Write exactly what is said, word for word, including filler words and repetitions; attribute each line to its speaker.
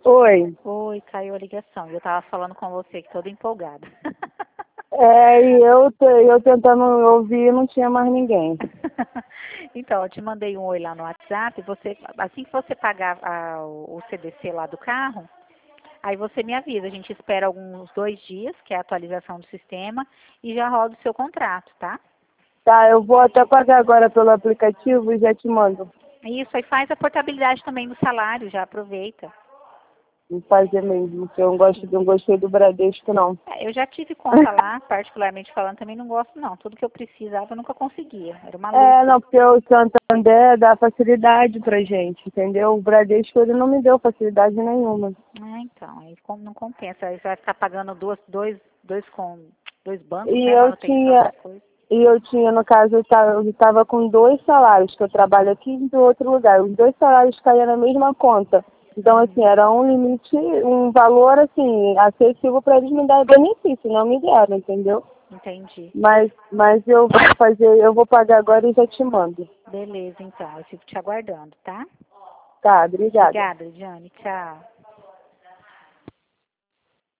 Speaker 1: Oi.
Speaker 2: Oi, caiu a ligação. Eu tava falando com você que toda empolgada.
Speaker 1: É, e eu, te- eu tentando ouvir não tinha mais ninguém.
Speaker 2: Então, eu te mandei um oi lá no WhatsApp. Você, assim que você pagar a- o C D C lá do carro, aí você me avisa. A gente espera alguns dois dias, que é a atualização do sistema, e já roda o seu contrato, tá?
Speaker 1: Tá, eu vou até pagar agora pelo aplicativo e já te mando.
Speaker 2: Isso, aí faz a portabilidade também do salário, já aproveita.
Speaker 1: Vou fazer mesmo, que eu não gosto, não gostei do Bradesco, não.
Speaker 2: É, eu já tive conta lá, particularmente falando, também não gosto não. Tudo que eu precisava eu nunca conseguia. Era uma
Speaker 1: É,
Speaker 2: luta.
Speaker 1: não, porque o Santander dá facilidade pra gente, entendeu? O Bradesco, ele não me deu facilidade nenhuma.
Speaker 2: Ah, então, aí com- não compensa. Aí você vai ficar pagando duas, dois, dois com dois bancos,
Speaker 1: E
Speaker 2: né?
Speaker 1: eu
Speaker 2: Manutenção,
Speaker 1: tinha,
Speaker 2: essas coisas.
Speaker 1: e eu tinha, no caso, eu estava eu estava com dois salários, que eu trabalho aqui e do outro lugar. Os dois salários caíam na mesma conta. Então,
Speaker 2: Uhum,
Speaker 1: assim, era um limite, um valor, assim, acessível para eles me darem benefício, não me deram, entendeu?
Speaker 2: entendi.
Speaker 1: Mas, mas eu vou fazer, eu vou pagar agora e já te mando.
Speaker 2: Beleza, então. Eu fico te aguardando, tá?
Speaker 1: Tá, obrigada.
Speaker 2: Obrigada, Jane. Tchau.